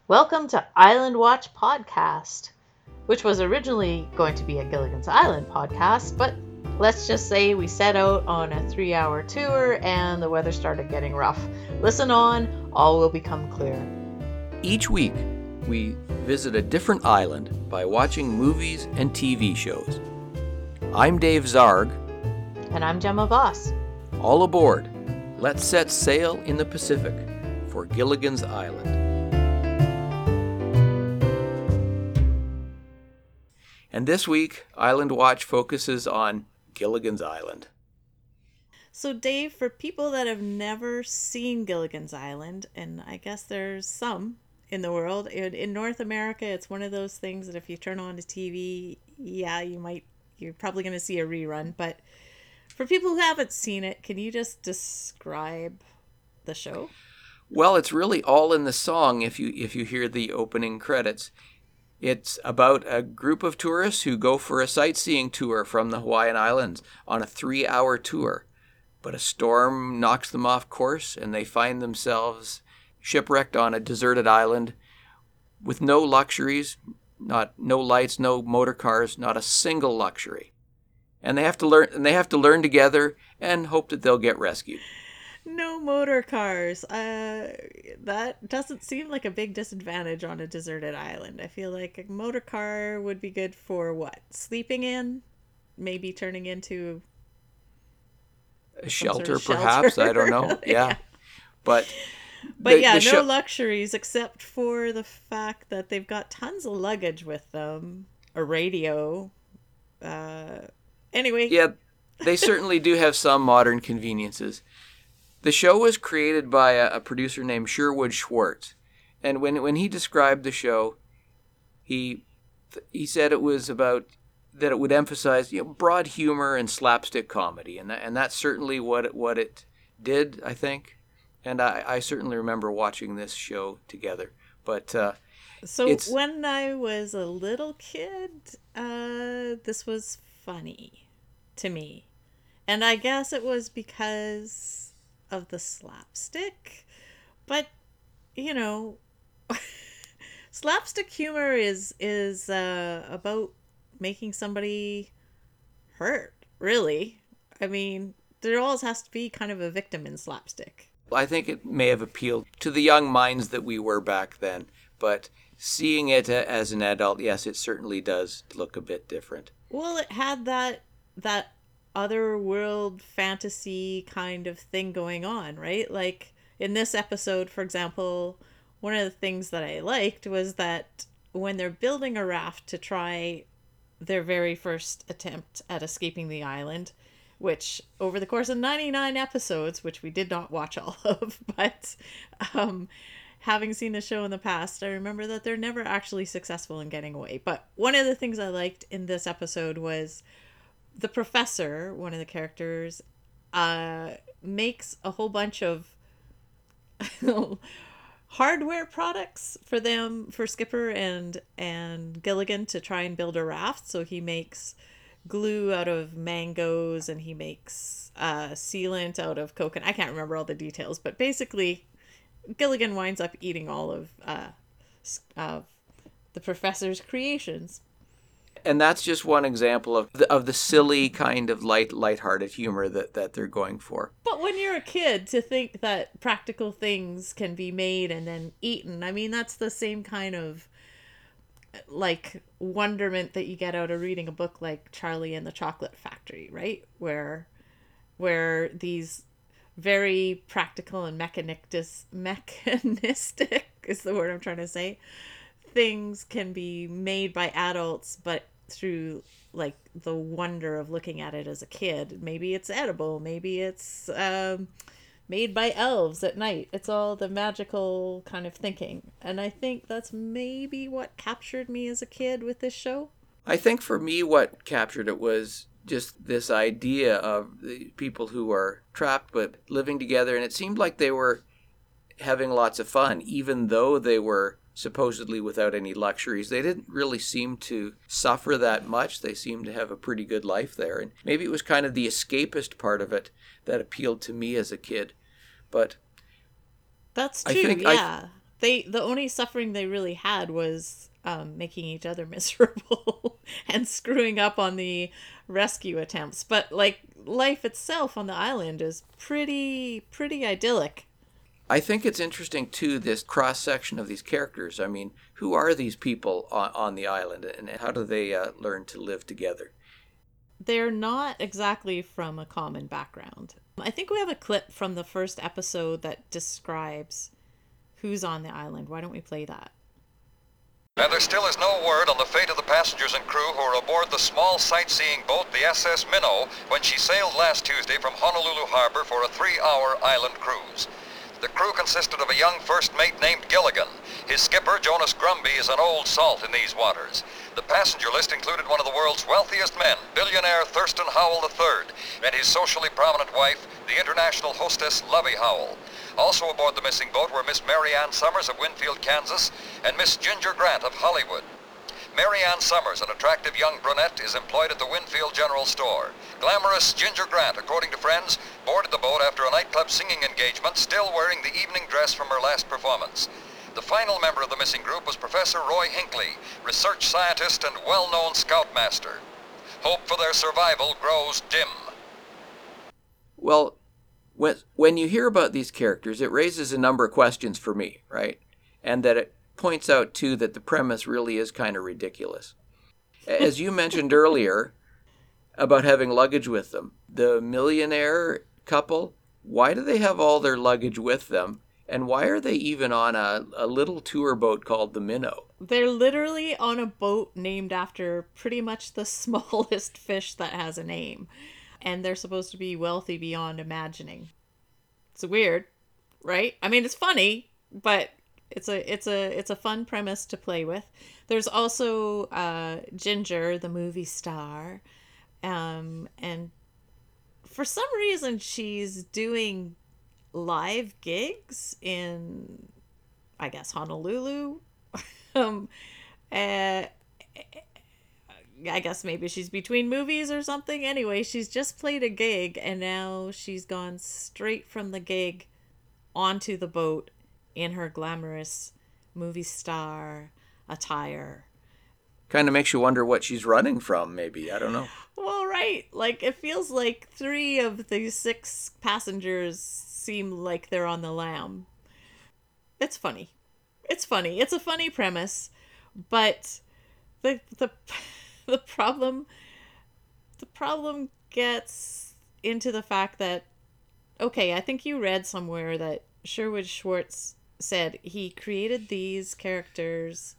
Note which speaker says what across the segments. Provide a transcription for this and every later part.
Speaker 1: Welcome to Island Watch Podcast, which was originally going to be a Gilligan's Island podcast, but let's just say we set out on a 3-hour tour and the weather started getting rough. Listen on, all will become clear.
Speaker 2: Each week, we visit a different island by watching movies and TV shows. I'm Dave Zarg.
Speaker 1: And I'm Gemma Voss.
Speaker 2: All aboard. Let's set sail in the Pacific for Gilligan's Island. And this week, Island Watch focuses on Gilligan's Island.
Speaker 1: So Dave, for people that have never seen Gilligan's Island, and I guess there's some in the world, in North America, it's one of those things that if you turn on the TV, you're probably going to see a rerun. But for people who haven't seen it, can you just describe the show?
Speaker 2: Well, it's really all in the song if you hear the opening credits. It's about a group of tourists who go for a sightseeing tour from the Hawaiian Islands on a 3-hour tour. But a storm knocks them off course and they find themselves shipwrecked on a deserted island with no luxuries, no lights, no motor cars, not a single luxury. And they have to learn together and hope that they'll get rescued.
Speaker 1: No motor cars. That doesn't seem like a big disadvantage on a deserted island. I feel like a motor car would be good for what? Sleeping in? Maybe turning into
Speaker 2: a shelter, perhaps. I don't know. Yeah. But
Speaker 1: no luxuries except for the fact that they've got tons of luggage with them. A radio. Anyway.
Speaker 2: Yeah, they certainly do have some modern conveniences. The show was created by a producer named Sherwood Schwartz, and when he described the show, he said it was about that it would emphasize broad humor and slapstick comedy, and that's certainly what it did, I think, and I certainly remember watching this show together. But
Speaker 1: so when I was a little kid, this was funny to me, and I guess it was because of the slapstick, but slapstick humor is about making somebody hurt, really. I mean, there always has to be kind of a victim in slapstick.
Speaker 2: I think it may have appealed to the young minds that we were back then, but seeing it as an adult, yes, it certainly does look a bit different.
Speaker 1: Well, it had that other world fantasy kind of thing going on, right? Like in this episode, for example, one of the things that I liked was that when they're building a raft to try their very first attempt at escaping the island, which over the course of 99 episodes, which we did not watch all of, but having seen the show in the past, I remember that they're never actually successful in getting away. But one of the things I liked in this episode was the professor, one of the characters, makes a whole bunch of hardware products for Skipper and Gilligan to try and build a raft. So he makes glue out of mangoes and he makes sealant out of coconut. I can't remember all the details, but basically Gilligan winds up eating all of the professor's creations.
Speaker 2: And that's just one example of the silly kind of lighthearted humor that they're going for.
Speaker 1: But when you're a kid, to think that practical things can be made and then eaten, I mean, that's the same kind of like wonderment that you get out of reading a book like Charlie and the Chocolate Factory, right? Where these very practical and mechanistic is the word I'm trying to say, things can be made by adults, but through like the wonder of looking at it as a kid. Maybe it's edible, maybe it's made by elves at night. It's all the magical kind of thinking, and I think that's maybe what captured me as a kid with this show.
Speaker 2: I think for me what captured it was just this idea of the people who are trapped but living together, and it seemed like they were having lots of fun even though they were supposedly without any luxuries. They didn't really seem to suffer that much. They seemed to have a pretty good life there. And maybe it was kind of the escapist part of it that appealed to me as a kid. But
Speaker 1: that's true, yeah. The only suffering they really had was making each other miserable and screwing up on the rescue attempts. But like life itself on the island is pretty idyllic.
Speaker 2: I think it's interesting too, this cross section of these characters. I mean, who are these people on the island, and how do they learn to live together?
Speaker 1: They're not exactly from a common background. I think we have a clip from the first episode that describes who's on the island. Why don't we play that?
Speaker 3: And there still is no word on the fate of the passengers and crew who are aboard the small sightseeing boat, the SS Minnow, when she sailed last Tuesday from Honolulu Harbor for a 3-hour island cruise. The crew consisted of a young first mate named Gilligan. His skipper, Jonas Grumby, is an old salt in these waters. The passenger list included one of the world's wealthiest men, billionaire Thurston Howell III, and his socially prominent wife, the international hostess Lovey Howell. Also aboard the missing boat were Miss Mary Ann Summers of Winfield, Kansas, and Miss Ginger Grant of Hollywood. Mary Ann Summers, an attractive young brunette, is employed at the Winfield General Store. Glamorous Ginger Grant, according to friends, boarded the boat after a nightclub singing engagement, still wearing the evening dress from her last performance. The final member of the missing group was Professor Roy Hinckley, research scientist and well-known scoutmaster. Hope for their survival grows dim.
Speaker 2: Well, when you hear about these characters, it raises a number of questions for me, right? And that it points out, too, that the premise really is kind of ridiculous. As you mentioned earlier about having luggage with them, the millionaire couple, why do they have all their luggage with them? And why are they even on a little tour boat called the Minnow?
Speaker 1: They're literally on a boat named after pretty much the smallest fish that has a name. And they're supposed to be wealthy beyond imagining. It's weird, right? I mean, it's funny, but it's a fun premise to play with. There's also Ginger, the movie star, and for some reason she's doing live gigs in, I guess, Honolulu. I guess maybe she's between movies or something. Anyway, she's just played a gig and now she's gone straight from the gig onto the boat in her glamorous movie star attire.
Speaker 2: Kind of makes you wonder what she's running from, maybe. I don't know.
Speaker 1: Well, right. Like, it feels like 3 of the 6 passengers seem like they're on the lam. It's funny. It's funny. It's a funny premise, but the problem gets into the fact that, okay, I think you read somewhere that Sherwood Schwartz said he created these characters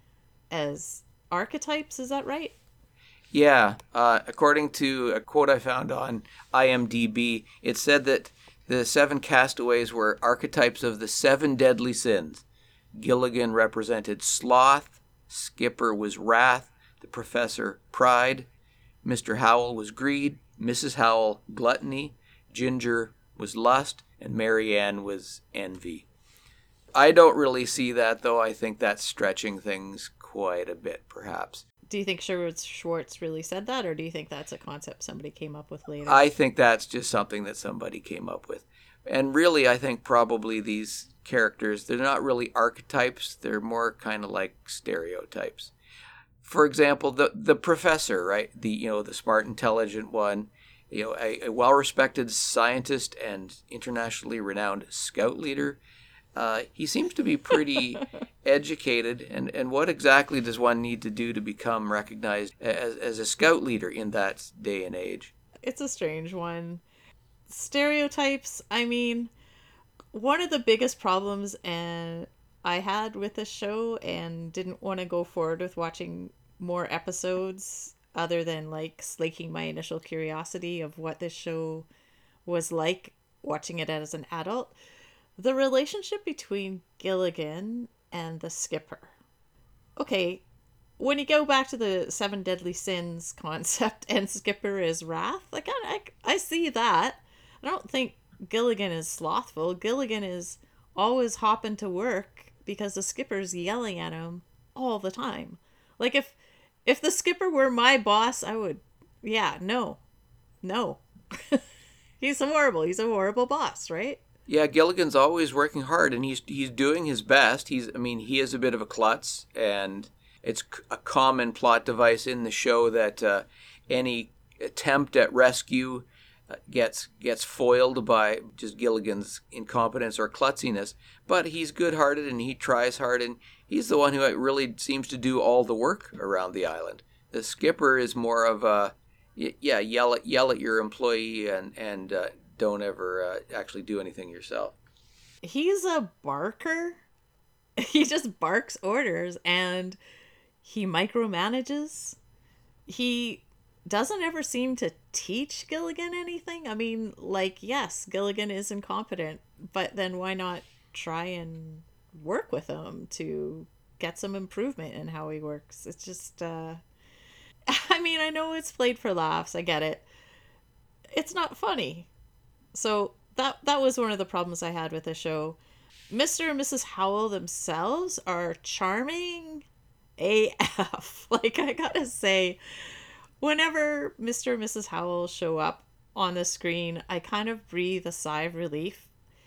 Speaker 1: as archetypes. Is that right?
Speaker 2: Yeah. According to a quote I found on IMDb, it said that the 7 castaways were archetypes of the 7 deadly sins. Gilligan represented sloth, Skipper was wrath, the professor pride, Mr. Howell was greed, Mrs. Howell gluttony, Ginger was lust, and Mary Ann was envy. I don't really see that, though. I think that's stretching things quite a bit, perhaps.
Speaker 1: Do you think Sherwood Schwartz really said that, or do you think that's a concept somebody came up with later?
Speaker 2: I think that's just something that somebody came up with. And really, I think probably these characters, they're not really archetypes. They're more kind of like stereotypes. For example, the professor, right? The smart, intelligent one, a well-respected scientist and internationally renowned scout leader. He seems to be pretty educated, and what exactly does one need to do to become recognized as a scout leader in that day and age?
Speaker 1: It's a strange one. Stereotypes, I mean, one of the biggest problems I had with this show and didn't want to go forward with watching more episodes other than like slaking my initial curiosity of what this show was like watching it as an adult. The relationship between Gilligan and the skipper. Okay, when you go back to the 7 deadly sins concept and Skipper is wrath, like I see that. I don't think Gilligan is slothful. Gilligan is always hopping to work because the skipper's yelling at him all the time. Like if the skipper were my boss, I would, no. He's horrible. He's a horrible boss, right?
Speaker 2: Yeah, Gilligan's always working hard, and he's doing his best. He is a bit of a klutz, and it's a common plot device in the show that any attempt at rescue gets foiled by just Gilligan's incompetence or klutziness. But he's good-hearted, and he tries hard, and he's the one who really seems to do all the work around the island. The skipper is more of a yell at your employee and don't ever actually do anything yourself.
Speaker 1: He's a barker. He just barks orders, and he micromanages. He doesn't ever seem to teach Gilligan anything. I mean, like, yes, Gilligan is incompetent, but then why not try and work with him to get some improvement in how he works? It's just, I mean, I know it's played for laughs. I get it. It's not funny. So that was one of the problems I had with the show. Mr. and Mrs. Howell themselves are charming AF. Like, I gotta say, whenever Mr. and Mrs. Howell show up on the screen, I kind of breathe a sigh of relief.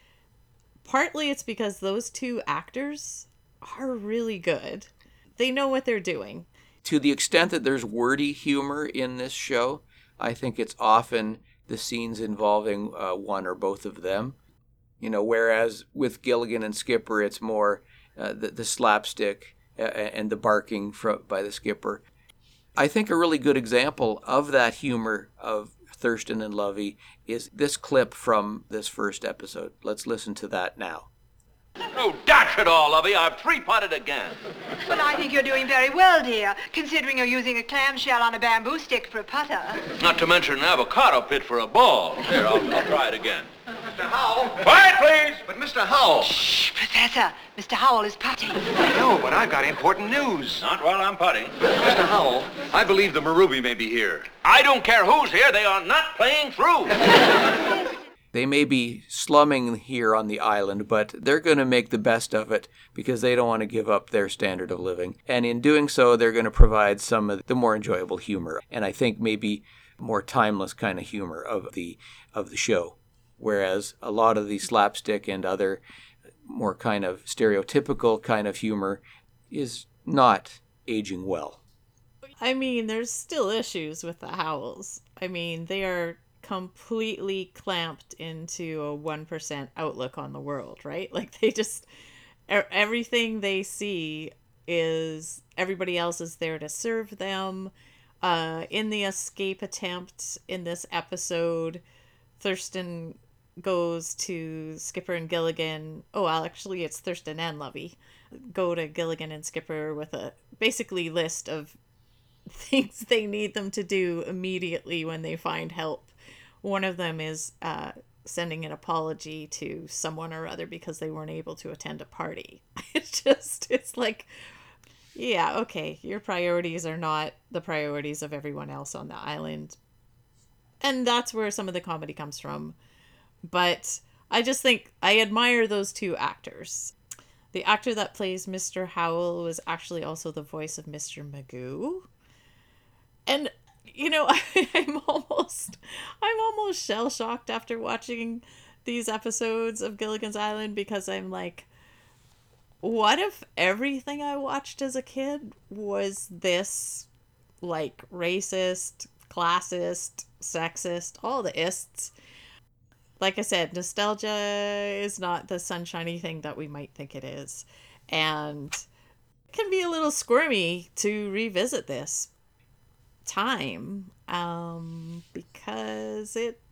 Speaker 1: Partly it's because those two actors are really good. They know what they're doing.
Speaker 2: To the extent that there's wordy humor in this show, I think it's often the scenes involving one or both of them. Whereas with Gilligan and Skipper, it's more the slapstick and the barking by the skipper. I think a really good example of that humor of Thurston and Lovey is this clip from this first episode. Let's listen to that now.
Speaker 4: Oh, dash it all, Lovey, I've three-putted again.
Speaker 5: Well, I think you're doing very well, dear, considering you're using a clamshell on a bamboo stick for a putter.
Speaker 4: Not to mention an avocado pit for a ball. Here, I'll try it again. Mr. Howell. Quiet, please! But Mr. Howell.
Speaker 5: Shh, Professor. Mr. Howell is putting.
Speaker 6: I know, but I've got important news.
Speaker 4: Not while I'm putting.
Speaker 6: Mr. Howell, I believe the Marubi may be here.
Speaker 4: I don't care who's here, they are not playing through.
Speaker 2: They may be slumming here on the island, but they're going to make the best of it because they don't want to give up their standard of living. And in doing so, they're going to provide some of the more enjoyable humor, and I think maybe more timeless kind of humor of the show. Whereas a lot of the slapstick and other more kind of stereotypical kind of humor is not aging well.
Speaker 1: I mean, there's still issues with the Howells. I mean, they are completely clamped into a 1% outlook on the world, right? Like, they just, everything they see is everybody else is there to serve them. In the escape attempt in this episode, Thurston goes to Skipper and Gilligan. Oh, well, actually, it's Thurston and Lovey. Go to Gilligan and Skipper with a basically list of things they need them to do immediately when they find help. One of them is sending an apology to someone or other because they weren't able to attend a party. It's like, yeah, okay, your priorities are not the priorities of everyone else on the island. And that's where some of the comedy comes from. But I just think I admire those two actors. The actor that plays Mr. Howell was actually also the voice of Mr. Magoo. And I'm almost shell-shocked after watching these episodes of Gilligan's Island because I'm like, what if everything I watched as a kid was this, like, racist, classist, sexist, all the ists? Like I said, nostalgia is not the sunshiny thing that we might think it is. And it can be a little squirmy to revisit this time because it ...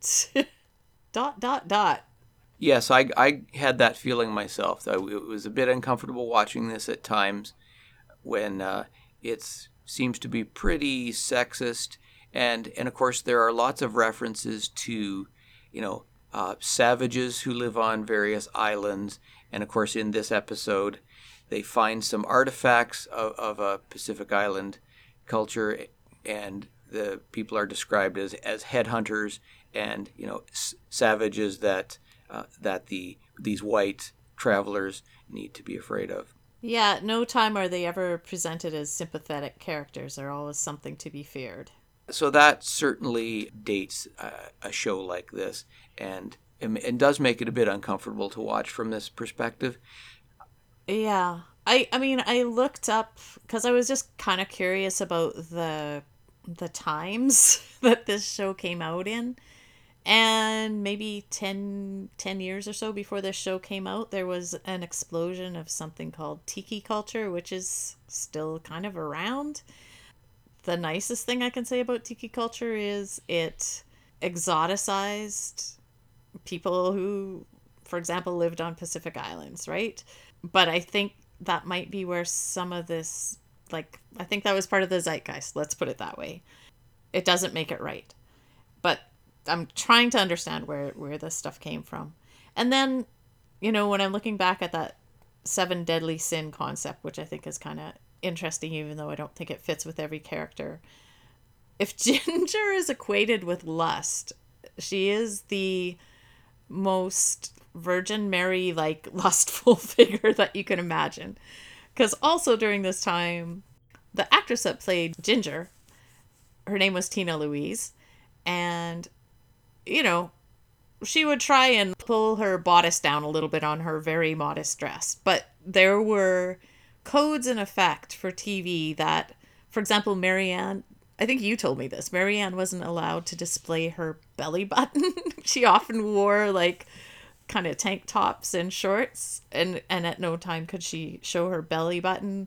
Speaker 2: Yes, I had that feeling myself. It was a bit uncomfortable watching this at times when it seems to be pretty sexist, and of course there are lots of references to savages who live on various islands, and of course in this episode they find some artifacts of a Pacific Island culture, and the people are described as headhunters and savages that these white travelers need to be afraid of.
Speaker 1: Yeah, no time are they ever presented as sympathetic characters. They're always something to be feared.
Speaker 2: So that certainly dates a show like this, and and does make it a bit uncomfortable to watch from this perspective.
Speaker 1: Yeah. I mean, I looked up because I was just kind of curious about the times that this show came out in. And maybe 10 years or so before this show came out, there was an explosion of something called tiki culture, which is still kind of around. The nicest thing I can say about tiki culture is it exoticized people who, for example, lived on Pacific Islands, right? But I think that might be where some of this, like, I think that was part of the zeitgeist, let's put it that way. It doesn't make it right. But I'm trying to understand where this stuff came from. And then, you know, when I'm looking back at that 7 deadly sin concept, which I think is kind of interesting, even though I don't think it fits with every character. If Ginger is equated with lust, she is the most Virgin Mary, like, lustful figure that you can imagine. Because also during this time, the actress that played Ginger, her name was Tina Louise, and, you know, she would try and pull her bodice down a little bit on her very modest dress. But there were codes in effect for TV that, for example, Marianne, I think you told me this, Marianne wasn't allowed to display her belly button. She often wore, like, kind of tank tops and shorts, and at no time could she show her belly button.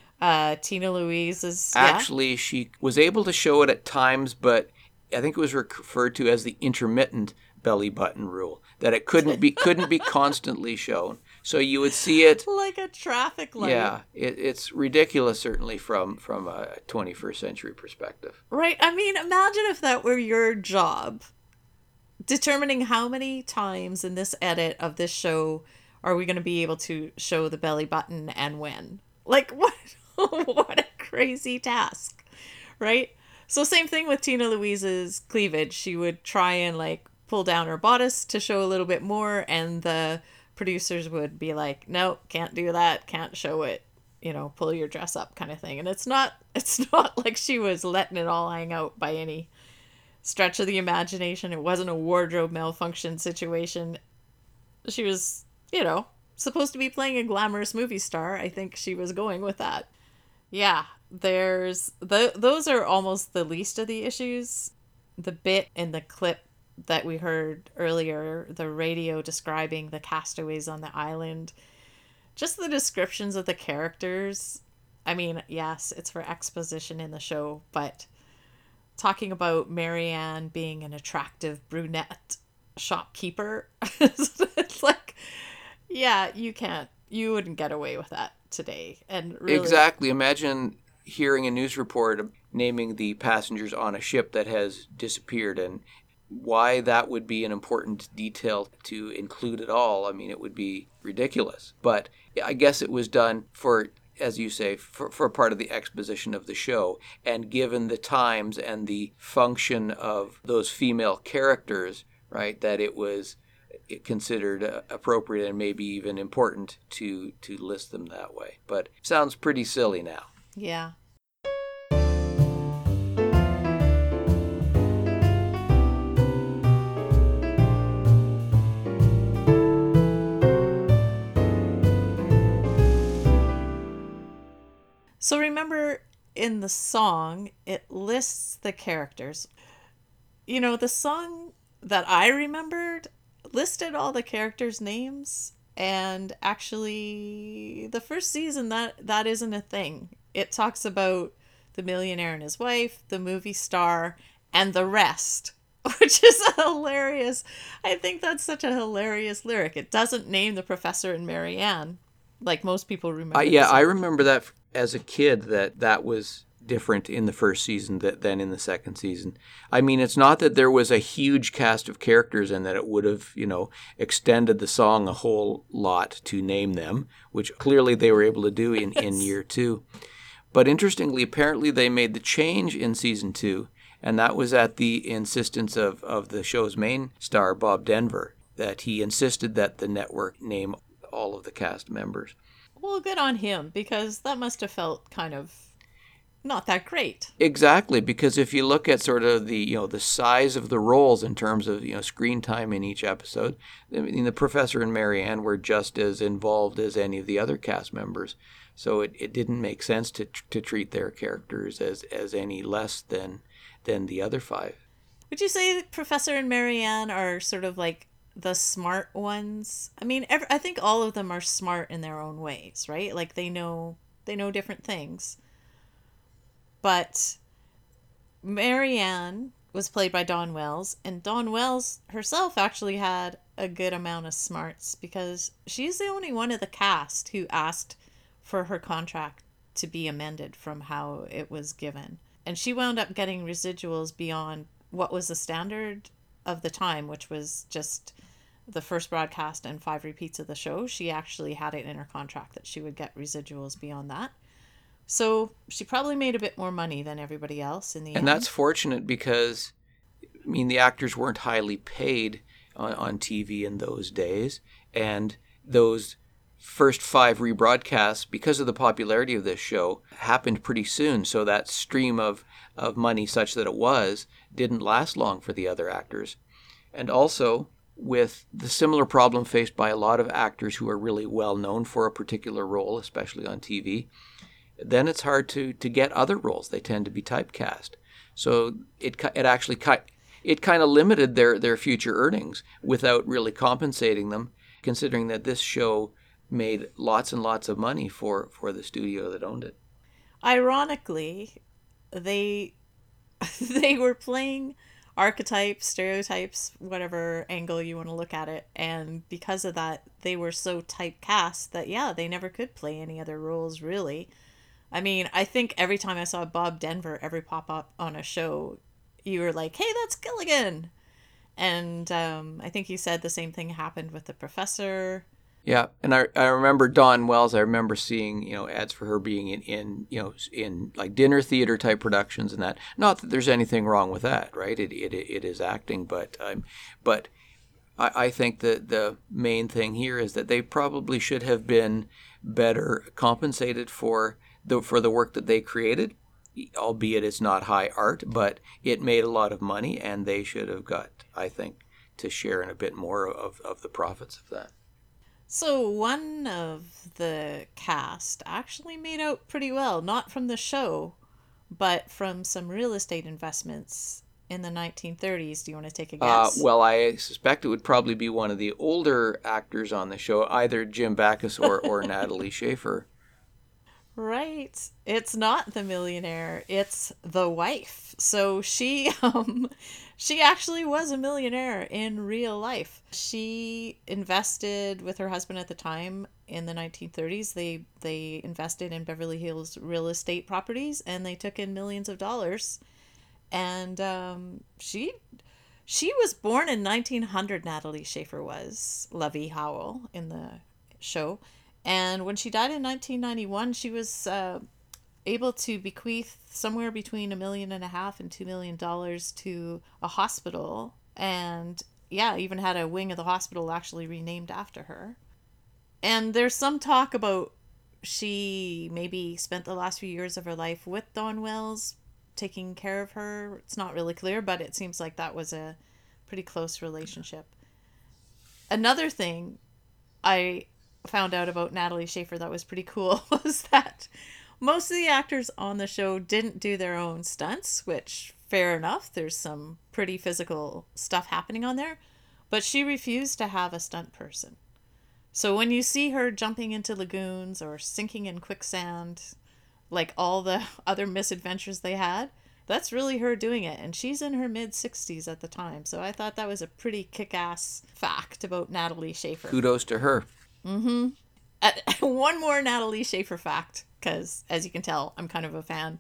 Speaker 1: Tina Louise is...
Speaker 2: Actually, she was able to show it at times, but I think it was referred to as the intermittent belly button rule, that it couldn't be constantly shown. So you would see it
Speaker 1: like a traffic light.
Speaker 2: Yeah, it's ridiculous, certainly from a 21st century perspective.
Speaker 1: Right. I mean, imagine if that were your job, determining how many times in this edit of this show are we going to be able to show the belly button and when. Like, what? What a crazy task, right? So same thing with Tina Louise's cleavage. She would try and, like, pull down her bodice to show a little bit more, and the producers would be like, no, can't do that, can't show it, you know, pull your dress up kind of thing. And it's not like she was letting it all hang out by any stretch of the imagination. It wasn't a wardrobe malfunction situation. She was, you know, supposed to be playing a glamorous movie star. I think she was going with that. Yeah, those are almost the least of the issues. The bit in the clip that we heard earlier, the radio describing the castaways on the island, just the descriptions of the characters. I mean, yes, it's for exposition in the show, but talking about Marianne being an attractive brunette shopkeeper, it's like, yeah, you wouldn't get away with that today. And really,
Speaker 2: exactly. Imagine hearing a news report naming the passengers on a ship that has disappeared, and why that would be an important detail to include at all. I mean, it would be ridiculous. But I guess it was done for, as you say, for part of the exposition of the show. And given the times and the function of those female characters, right, that it was considered appropriate and maybe even important to list them that way. But it sounds pretty silly now.
Speaker 1: Yeah. So remember, in the song, it lists the characters. You know, the song that I remembered listed all the characters' names, and actually the first season that isn't a thing. It talks about the millionaire and his wife, the movie star, and the rest, which is hilarious. I think that's such a hilarious lyric. It doesn't name the professor and Marianne like most people remember.
Speaker 2: Yeah, I remember that as a kid, that was different in the first season than in the second season. I mean, it's not that there was a huge cast of characters and that it would have, you know, extended the song a whole lot to name them, which clearly they were able to do in year 2. But interestingly, apparently they made the change in season 2, and that was at the insistence of the show's main star, Bob Denver, that he insisted that the network name all of the cast members.
Speaker 1: Well, good on him, because that must have felt kind of not that great.
Speaker 2: Exactly, because if you look at sort of the the size of the roles in terms of screen time in each episode, I mean the Professor and Marianne were just as involved as any of the other cast members, so it didn't make sense to treat their characters as any less than the other five.
Speaker 1: Would you say that Professor and Marianne are sort of like the smart ones? I mean, I think all of them are smart in their own ways, right? Like they know different things. But Marianne was played by Dawn Wells, and Dawn Wells herself actually had a good amount of smarts because she's the only one of the cast who asked for her contract to be amended from how it was given. And she wound up getting residuals beyond what was the standard of the time, which was just the first broadcast and 5 repeats of the show. She actually had it in her contract that she would get residuals beyond that. So she probably made a bit more money than everybody else in the end.
Speaker 2: And that's fortunate because, I mean, the actors weren't highly paid on TV in those days. And those first 5 rebroadcasts, because of the popularity of this show, happened pretty soon. So that stream of money, such that it was, didn't last long for the other actors. And also, with the similar problem faced by a lot of actors who are really well known for a particular role, especially on TV, then it's hard to get other roles. They tend to be typecast. So it actually kind of limited their future earnings without really compensating them, considering that this show made lots and lots of money for the studio that owned it.
Speaker 1: Ironically, they were playing archetypes, stereotypes, whatever angle you want to look at it, and because of that, they were so typecast that they never could play any other roles really. I mean, I think every time I saw Bob Denver ever pop up on a show, you were like, hey, that's Gilligan. And I think you said the same thing happened with the Professor.
Speaker 2: Yeah, and I remember Dawn Wells. I remember seeing ads for her being in like dinner theater type productions and that. Not that there's anything wrong with that, right? It is acting, but I think that the main thing here is that they probably should have been better compensated for the work that they created, albeit it's not high art, but it made a lot of money, and they should have got, I think, to share in a bit more of the profits of that.
Speaker 1: So one of the cast actually made out pretty well, not from the show, but from some real estate investments in the 1930s. Do you want to take a guess?
Speaker 2: Well, I suspect it would probably be one of the older actors on the show, either Jim Backus or Natalie Schafer.
Speaker 1: Right. It's not the millionaire, it's the wife. So she actually was a millionaire in real life. She invested with her husband at the time in the 1930s. They invested in Beverly Hills real estate properties, and they took in millions of dollars. And she was born in 1900, Natalie Schafer was, Lovey Howell in the show. And when she died in 1991, she was able to bequeath somewhere between $1.5 million and $2 million to a hospital. And even had a wing of the hospital actually renamed after her. And there's some talk about she maybe spent the last few years of her life with Dawn Wells, taking care of her. It's not really clear, but it seems like that was a pretty close relationship. Another thing I found out about Natalie Schafer that was pretty cool was that most of the actors on the show didn't do their own stunts, which fair enough. There's some pretty physical stuff happening on there, but she refused to have a stunt person. So when you see her jumping into lagoons or sinking in quicksand, like all the other misadventures they had, that's really her doing it. And she's in her mid-60s at the time. So I thought that was a pretty kick-ass fact about Natalie Schafer.
Speaker 2: Kudos to her.
Speaker 1: Mm-hmm. One more Natalie Schafer fact, because as you can tell, I'm kind of a fan.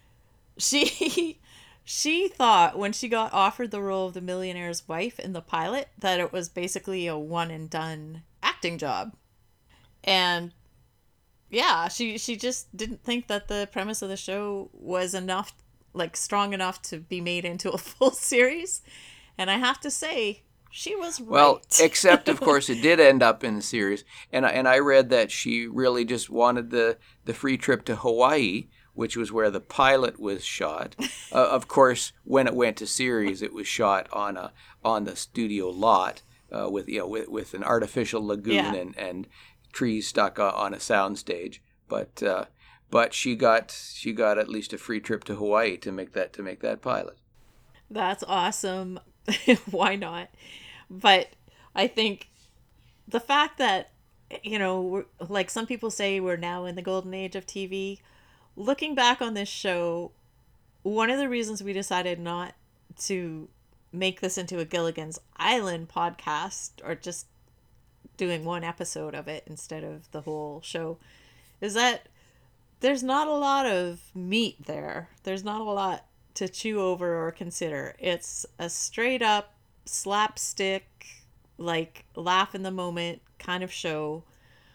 Speaker 1: She thought when she got offered the role of the millionaire's wife in the pilot that it was basically a one and done acting job. And she just didn't think that the premise of the show was enough, like strong enough to be made into a full series. And I have to say, she was right.
Speaker 2: Well, except, of course, it did end up in the series. And I read that she really just wanted the free trip to Hawaii, which was where the pilot was shot. Of course, when it went to series, it was shot on the studio lot with an artificial lagoon and trees stuck on a soundstage. But she got at least a free trip to Hawaii to make that pilot.
Speaker 1: That's awesome. Why not? But I think the fact that, like some people say we're now in the golden age of TV, looking back on this show, one of the reasons we decided not to make this into a Gilligan's Island podcast, or just doing one episode of it instead of the whole show, is that there's not a lot of meat there. There's not a lot to chew over or consider. It's a straight up slapstick, like laugh in the moment kind of show,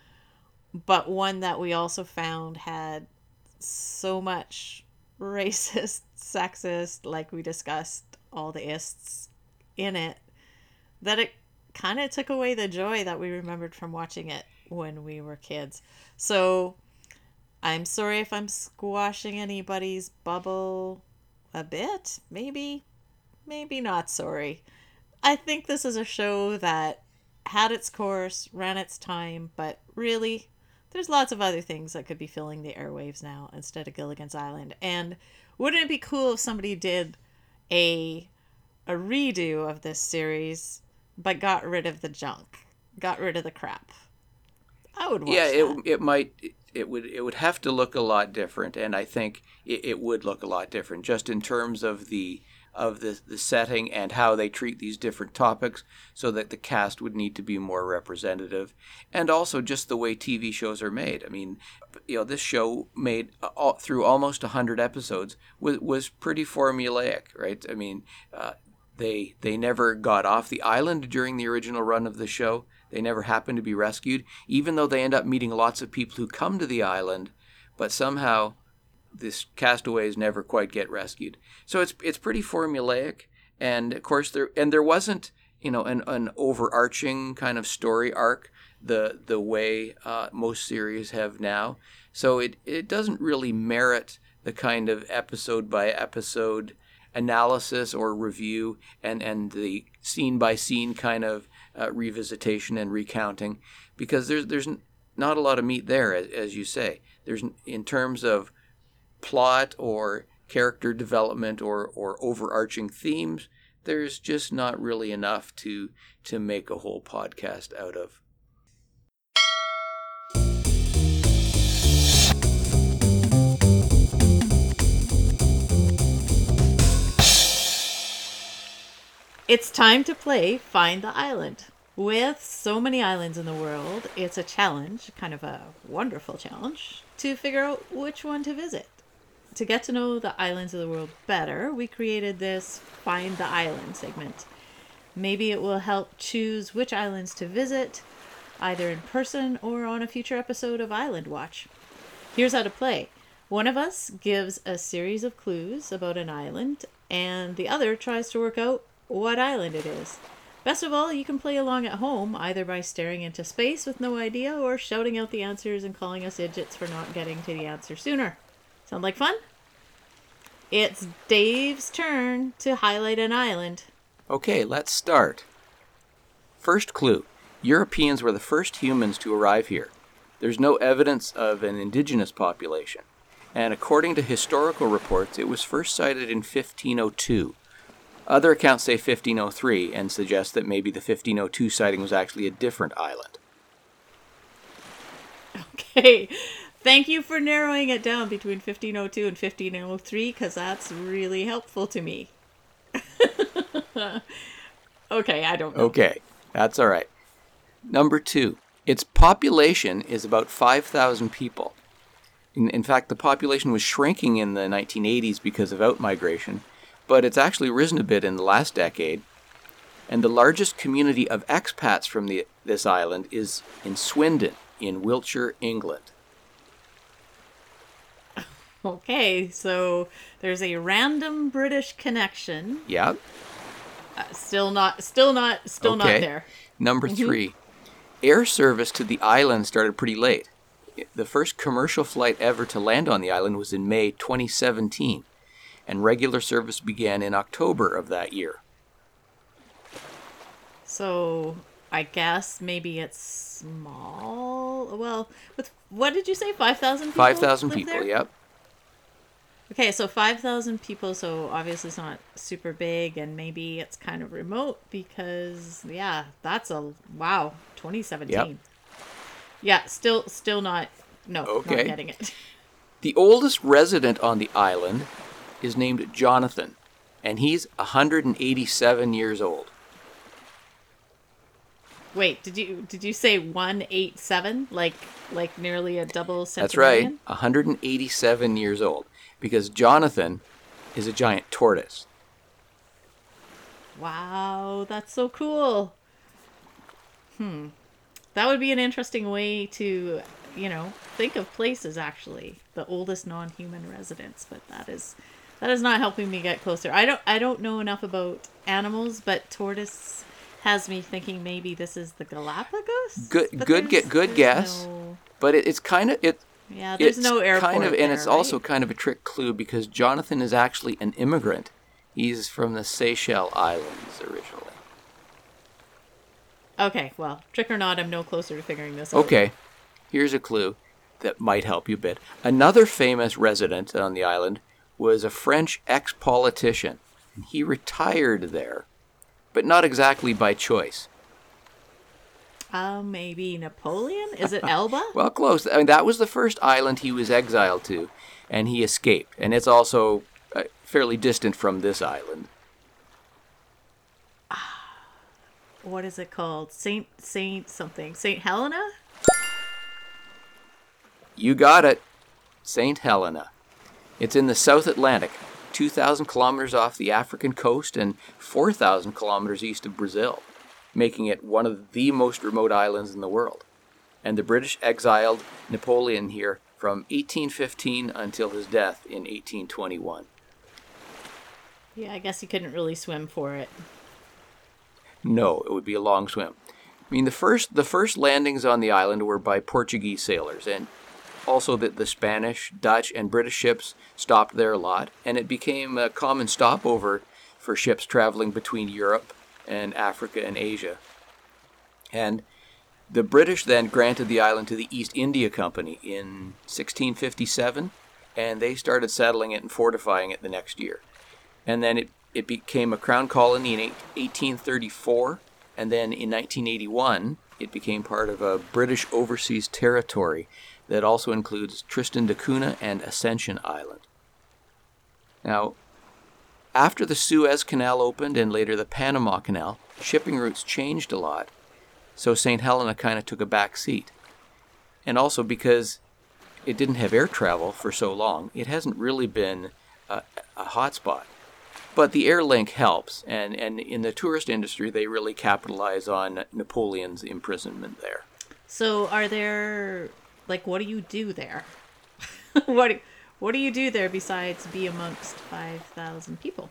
Speaker 1: but one that we also found had so much racist, sexist, like we discussed, all the ists in it, that it kind of took away the joy that we remembered from watching it when we were kids. So I'm sorry if I'm squashing anybody's bubble a bit. Maybe not sorry. I think this is a show that had its course, ran its time, but really, there's lots of other things that could be filling the airwaves now instead of Gilligan's Island. And wouldn't it be cool if somebody did a redo of this series, but got rid of the junk, got rid of the crap? I would watch that.
Speaker 2: It would have to look a lot different, and I think it would look a lot different just in terms of the setting and how they treat these different topics, so that the cast would need to be more representative, and also just the way TV shows are made. I mean, this show made through almost 100 episodes was pretty formulaic, right? I mean, they never got off the island during the original run of the show. They never happened to be rescued, even though they end up meeting lots of people who come to the island, but somehow this castaways never quite get rescued. So it's pretty formulaic, and of course there wasn't an overarching kind of story arc the way most series have now. So it doesn't really merit the kind of episode by episode analysis or review and the scene by scene kind of revisitation and recounting, because there's not a lot of meat there, as you say. There's, in terms of plot or character development or overarching themes, there's just not really enough to make a whole podcast out of.
Speaker 1: It's time to play Find the Island. With so many islands in the world, it's a challenge, kind of a wonderful challenge, to figure out which one to visit. To get to know the islands of the world better, we created this Find the Island segment. Maybe it will help choose which islands to visit, either in person or on a future episode of Island Watch. Here's how to play. One of us gives a series of clues about an island, and the other tries to work out what island it is. Best of all, you can play along at home, either by staring into space with no idea or shouting out the answers and calling us idiots for not getting to the answer sooner. Sound like fun? It's Dave's turn to highlight an island.
Speaker 2: Okay, let's start. First clue. Europeans were the first humans to arrive here. There's no evidence of an indigenous population. And according to historical reports, it was first sighted in 1502. Other accounts say 1503 and suggest that maybe the 1502 sighting was actually a different island.
Speaker 1: Okay, thank you for narrowing it down between 1502 and 1503, because that's really helpful to me. Okay, I don't know.
Speaker 2: Okay, that's all right. Number 2. Its population is about 5,000 people. In fact, the population was shrinking in the 1980s because of outmigration, but it's actually risen a bit in the last decade. And the largest community of expats from this island is in Swindon, in Wiltshire, England.
Speaker 1: Okay, so there's a random British connection.
Speaker 2: Yeah.
Speaker 1: Still not
Speaker 2: Okay.
Speaker 1: there.
Speaker 2: Number 3. Air service to the island started pretty late. the first commercial flight ever to land on the island was in May 2017, and regular service began in October of that year.
Speaker 1: So I guess maybe it's small. Well, with what did you say? 5,000 people?
Speaker 2: 5,000
Speaker 1: live
Speaker 2: people,
Speaker 1: there?
Speaker 2: yep.
Speaker 1: Okay, so 5,000 people, so obviously it's not super big, and maybe it's kind of remote because, yeah, that's a, wow, 2017.
Speaker 2: Yep.
Speaker 1: Yeah, still not, no,
Speaker 2: Okay.
Speaker 1: not getting it.
Speaker 2: The oldest resident on the island is named Jonathan, and he's 187 years old.
Speaker 1: Wait, did you say 187? Like nearly a double centenarian?
Speaker 2: That's right, 187 years old, because Jonathan is a giant tortoise.
Speaker 1: Wow, that's so cool. That would be an interesting way to, think of places, actually. The oldest non-human residents, but that is not helping me get closer. I don't know enough about animals, but tortoise has me thinking maybe this is the Galapagos.
Speaker 2: Good guess. But it's kind of
Speaker 1: there's no airport
Speaker 2: kind of, and
Speaker 1: there,
Speaker 2: it's also kind of a trick clue because Jonathan is actually an immigrant. He's from the Seychelles Islands originally.
Speaker 1: Okay, well, trick or not, I'm no closer to figuring this out.
Speaker 2: Okay, here's a clue that might help you a bit. Another famous resident on the island was a French ex-politician, and he retired there, but not exactly by choice.
Speaker 1: Maybe Napoleon? Is it Elba?
Speaker 2: Well, close. I mean, that was the first island he was exiled to, and he escaped. And it's also fairly distant from this island.
Speaker 1: What is it called? Saint something. Saint Helena?
Speaker 2: You got it. St. Helena. It's in the South Atlantic, 2,000 kilometers off the African coast and 4,000 kilometers east of Brazil, making it one of the most remote islands in the world. And the British exiled Napoleon here from 1815 until his death in 1821.
Speaker 1: Yeah, I guess he couldn't really swim for it.
Speaker 2: No, it would be a long swim. I mean, the first landings on the island were by Portuguese sailors, and also the Spanish, Dutch, and British ships stopped there a lot, and it became a common stopover for ships traveling between Europe and Africa and Asia. And the British then granted the island to the East India Company in 1657, and they started settling it and fortifying it the next year. And then it became a crown colony in 1834, and then in 1981 it became part of a British overseas territory that also includes Tristan da Cunha and Ascension Island. Now, after the Suez Canal opened and later the Panama Canal, shipping routes changed a lot, so St. Helena kind of took a back seat. And also because it didn't have air travel for so long, it hasn't really been a hotspot. But the air link helps, and in the tourist industry, they really capitalize on Napoleon's imprisonment there.
Speaker 1: So are there, what do you do there? What do you do there besides be amongst 5,000 people?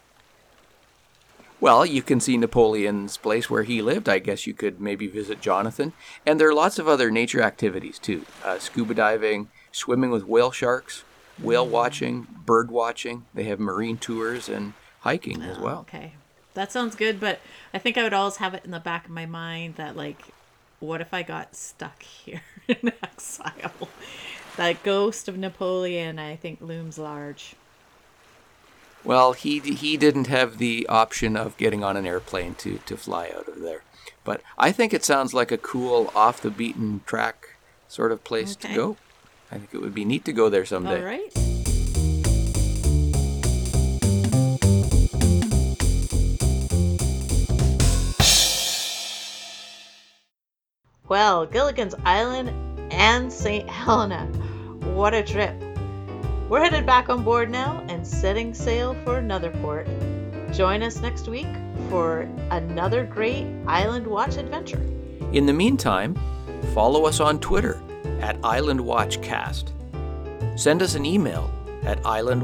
Speaker 2: Well, you can see Napoleon's place where he lived. I guess you could maybe visit Jonathan. And there are lots of other nature activities, too. Scuba diving, swimming with whale sharks, whale watching, bird watching. They have marine tours and hiking as well.
Speaker 1: Okay. That sounds good, but I think I would always have it in the back of my mind that, what if I got stuck here in exile? That ghost of Napoleon, I think, looms large.
Speaker 2: Well, he didn't have the option of getting on an airplane to fly out of there. But I think it sounds like a cool, off-the-beaten-track sort of place to go. I think it would be neat to go there someday.
Speaker 1: All right. Well, Gilligan's Island and St. Helena. What a trip. We're headed back on board now and setting sail for another port. Join us next week for another great Island Watch adventure.
Speaker 2: In the meantime, follow us on Twitter at IslandWatchCast. Send us an email at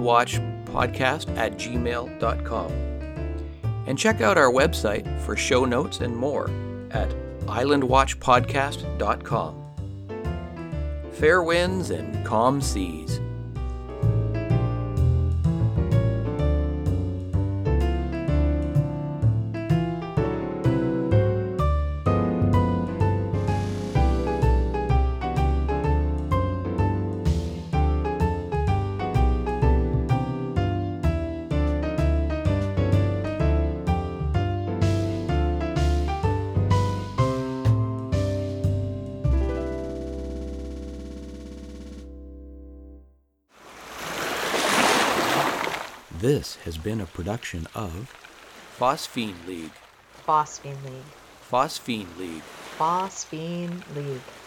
Speaker 2: islandwatchpodcast@gmail.com. And check out our website for show notes and more at islandwatchpodcast.com. Fair winds and calm seas. This has been a production of Phosphine League.
Speaker 1: Phosphine League.
Speaker 2: Phosphine League.
Speaker 1: Phosphine League.